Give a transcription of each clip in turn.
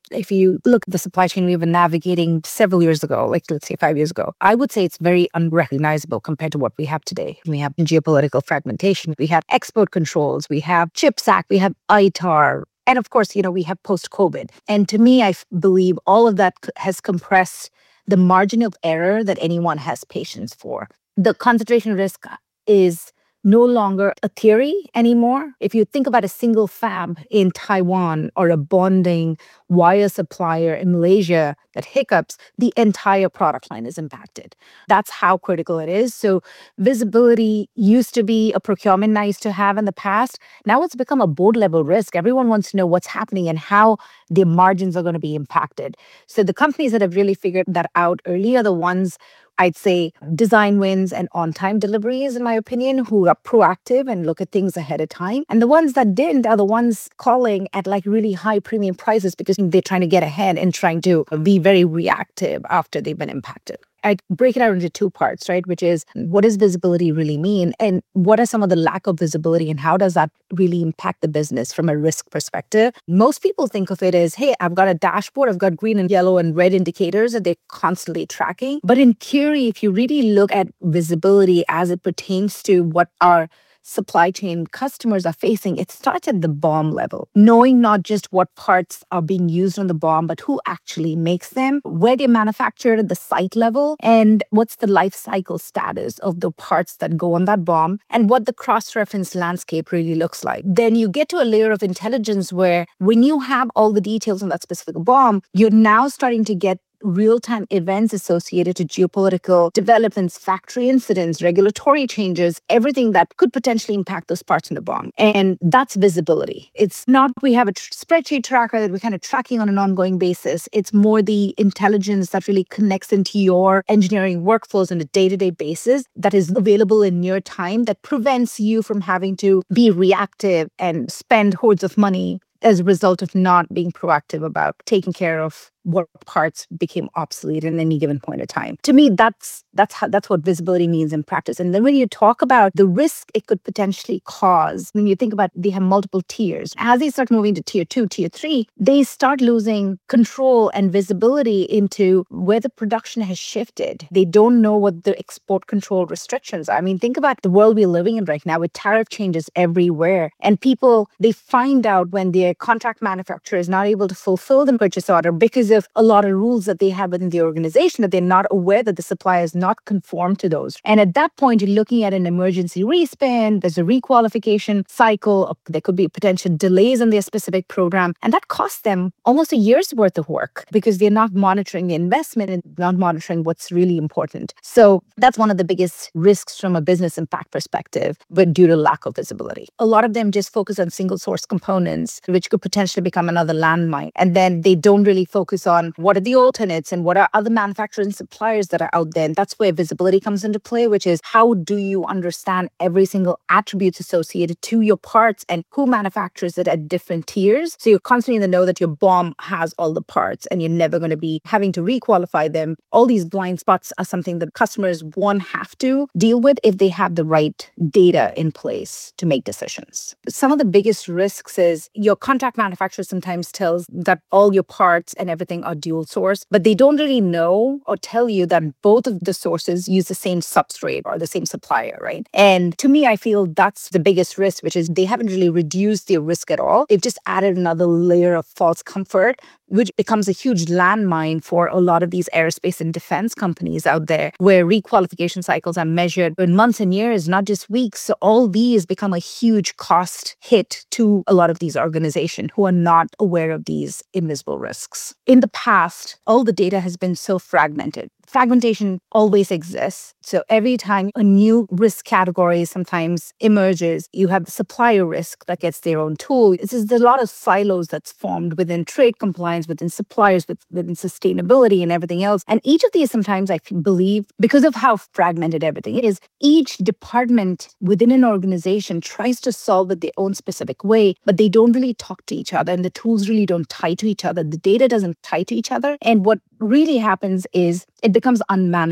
If you look at the supply chain we were navigating several years ago, like let's say 5 years ago, I would say it's very unrecognizable compared to what we have today. We have geopolitical fragmentation, we have export controls, we have CHIPS Act, we have ITAR. And of course, we have post-COVID. And to me, I believe all of that has compressed the margin of error that anyone has patience for. The concentration risk is no longer a theory anymore. If you think about a single fab in Taiwan or a bonding wire supplier in Malaysia that hiccups, the entire product line is impacted. That's how critical it is. So visibility used to be a procurement nice to have in the past. Now it's become a board level risk. Everyone wants to know what's happening and how their margins are going to be impacted. So the companies that have really figured that out early are the ones, I'd say, design wins and on-time deliveries, in my opinion, who are proactive and look at things ahead of time. And the ones that didn't are the ones calling at like really high premium prices because they're trying to get ahead and trying to be very reactive after they've been impacted. I'd break it out into two parts, right? Which is, what does visibility really mean? And what are some of the lack of visibility and how does that really impact the business from a risk perspective? Most people think of it as, hey, I've got a dashboard, I've got green and yellow and red indicators that they're constantly tracking. But in theory, if you really look at visibility as it pertains to what our supply chain customers are facing, it starts at the BOM level. Knowing not just what parts are being used on the BOM, but who actually makes them, where they're manufactured at the site level, and what's the life cycle status of the parts that go on that BOM, and what the cross-reference landscape really looks like. Then you get to a layer of intelligence where when you have all the details on that specific BOM, you're now starting to get real-time events associated to geopolitical developments, factory incidents, regulatory changes, everything that could potentially impact those parts in the BOM. And that's visibility. It's not we have a spreadsheet tracker that we're kind of tracking on an ongoing basis. It's more the intelligence that really connects into your engineering workflows on a day-to-day basis that is available in near time that prevents you from having to be reactive and spend hordes of money as a result of not being proactive about taking care of what parts became obsolete at any given point of time. To me, that's what visibility means in practice. And then when you talk about the risk it could potentially cause, when you think about they have multiple tiers, as they start moving to tier 2, tier 3, they start losing control and visibility into where the production has shifted. They don't know what the export control restrictions are. I mean, think about the world we're living in right now with tariff changes everywhere. And people, they find out when their contract manufacturer is not able to fulfill the purchase order because of a lot of rules that they have within the organization that they're not aware that the supplier is not conformed to those. And at that point, you're looking at an emergency respin, there's a requalification cycle, there could be potential delays in their specific program, and that costs them almost a year's worth of work because they're not monitoring the investment and not monitoring what's really important. So that's one of the biggest risks from a business impact perspective, but due to lack of visibility. A lot of them just focus on single source components, which could potentially become another landmine. And then they don't really focus on what are the alternates and what are other manufacturers and suppliers that are out there. And that's where visibility comes into play, which is how do you understand every single attributes associated to your parts and who manufactures it at different tiers. So you're constantly in the know that your BOM has all the parts and you're never going to be having to requalify them. All these blind spots are something that customers, one, have to deal with if they have the right data in place to make decisions. Some of the biggest risks is your contract manufacturer sometimes tells that all your parts and everything are dual source, but they don't really know or tell you that both of the sources use the same substrate or the same supplier, right? And to me, I feel that's the biggest risk, which is they haven't really reduced their risk at all. They've just added another layer of false comfort, which becomes a huge landmine for a lot of these aerospace and defense companies out there, where requalification cycles are measured in months and years, not just weeks. So all these become a huge cost hit to a lot of these organizations who are not aware of these invisible risks. In the past, all the data has been so fragmented. Fragmentation always exists. So every time a new risk category sometimes emerges, you have the supplier risk that gets their own tool. There's a lot of silos that's formed within trade compliance, within suppliers, within sustainability and everything else. And each of these sometimes, I believe, because of how fragmented everything is, each department within an organization tries to solve it their own specific way, but they don't really talk to each other and the tools really don't tie to each other. The data doesn't tie to each other. And what really happens is it becomes unmanageable.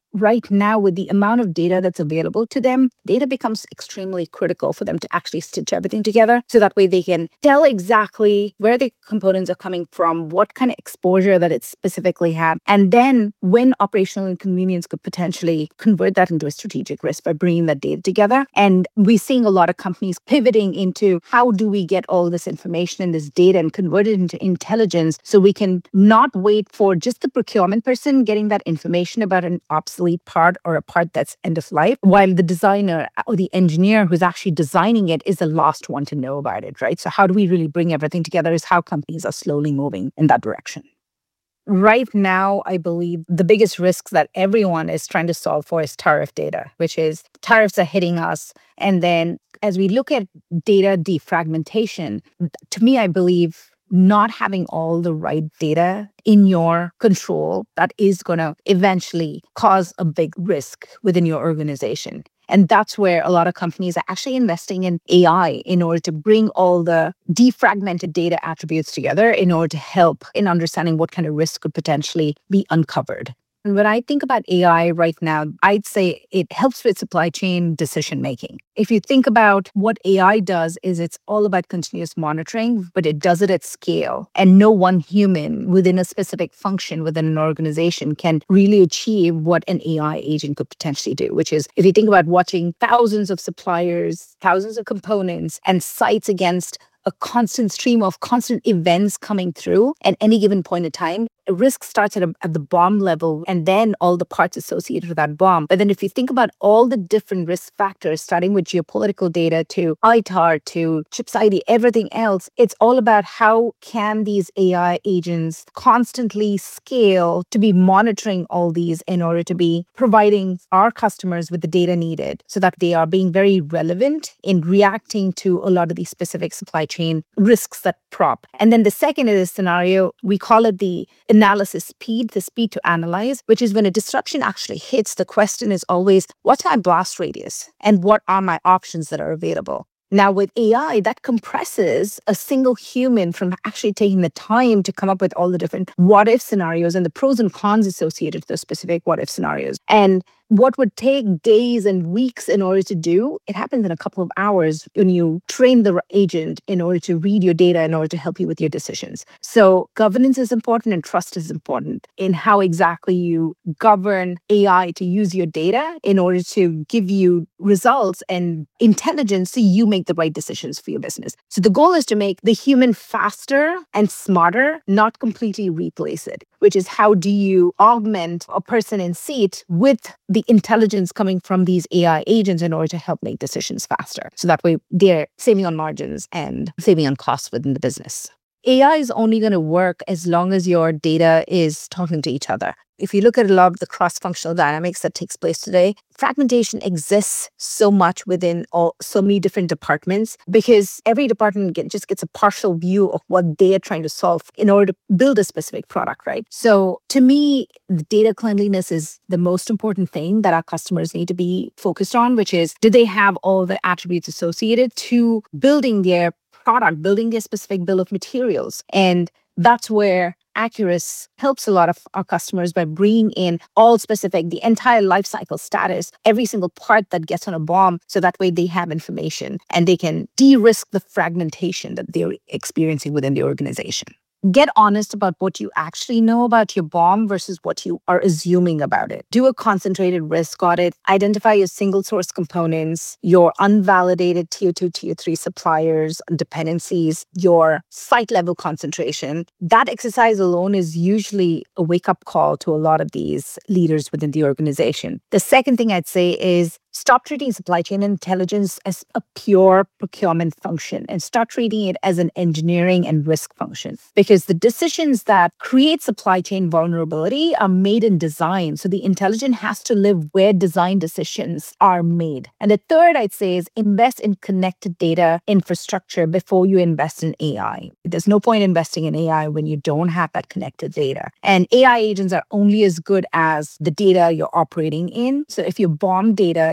right now, with the amount of data that's available to them, data becomes extremely critical for them to actually stitch everything together. So that way they can tell exactly where the components are coming from, what kind of exposure that it specifically had, and then when operational inconvenience could potentially convert that into a strategic risk by bringing that data together. And we're seeing a lot of companies pivoting into how do we get all this information and this data and convert it into intelligence so we can not wait for just the procurement person getting that information about an obsolete part or a part that's end of life, while the designer or the engineer who's actually designing it is the last one to know about it, right? So how do we really bring everything together is how companies are slowly moving in that direction. Right now, I believe the biggest risks that everyone is trying to solve for is tariff data, which is tariffs are hitting us. And then as we look at data defragmentation, to me, I believe not having all the right data in your control, that is going to eventually cause a big risk within your organization. And that's where a lot of companies are actually investing in AI in order to bring all the defragmented data attributes together in order to help in understanding what kind of risk could potentially be uncovered. And when I think about AI right now, I'd say it helps with supply chain decision making. If you think about what AI does is it's all about continuous monitoring, but it does it at scale. And no one human within a specific function within an organization can really achieve what an AI agent could potentially do, which is if you think about watching thousands of suppliers, thousands of components and sites against a constant stream of constant events coming through at any given point in time, a risk starts at the BOM level and then all the parts associated with that BOM. But then if you think about all the different risk factors, starting with geopolitical data to ITAR to CHIPS ID, everything else, it's all about how can these AI agents constantly scale to be monitoring all these in order to be providing our customers with the data needed so that they are being very relevant in reacting to a lot of these specific supply chain risks that prop. And then the second is a scenario, we call it the analysis speed, the speed to analyze, which is when a disruption actually hits, the question is always, what's my blast radius and what are my options that are available? Now, with AI, that compresses a single human from actually taking the time to come up with all the different what if scenarios and the pros and cons associated to those specific what if scenarios. And what would take days and weeks in order to do, it happens in a couple of hours when you train the agent in order to read your data in order to help you with your decisions. So governance is important and trust is important in how exactly you govern AI to use your data in order to give you results and intelligence so you make the right decisions for your business. So the goal is to make the human faster and smarter, not completely replace it, which is how do you augment a person in seat with the intelligence coming from these AI agents in order to help make decisions faster. So that way they're saving on margins and saving on costs within the business. AI is only going to work as long as your data is talking to each other. If you look at a lot of the cross-functional dynamics that takes place today, fragmentation exists so much within so many different departments because every department just gets a partial view of what they are trying to solve in order to build a specific product, right? So to me, the data cleanliness is the most important thing that our customers need to be focused on, which is, do they have all the attributes associated to building their product, building their specific bill of materials? And that's where Accurus helps a lot of our customers by bringing in all specific, the entire life cycle status, every single part that gets on a BOM, so that way they have information and they can de-risk the fragmentation that they're experiencing within the organization. Get honest about what you actually know about your BOM versus what you are assuming about it. Do a concentrated risk audit. Identify your single source components, your unvalidated tier 2, tier 3 suppliers, dependencies, your site level concentration. That exercise alone is usually a wake-up call to a lot of these leaders within the organization. The second thing I'd say is stop treating supply chain intelligence as a pure procurement function and start treating it as an engineering and risk function. Because the decisions that create supply chain vulnerability are made in design. So the intelligence has to live where design decisions are made. And the third I'd say is invest in connected data infrastructure before you invest in AI. There's no point investing in AI when you don't have that connected data. And AI agents are only as good as the data you're operating in. So if your BOM data,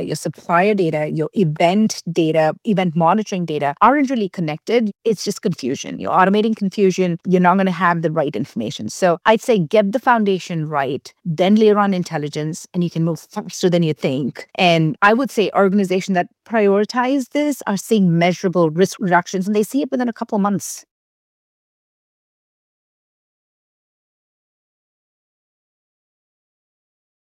your supplier data, your event data, event monitoring data aren't really connected. It's just confusion. You're automating confusion. You're not going to have the right information. So I'd say get the foundation right, then layer on intelligence, and you can move faster than you think. And I would say organizations that prioritize this are seeing measurable risk reductions, and they see it within a couple of months.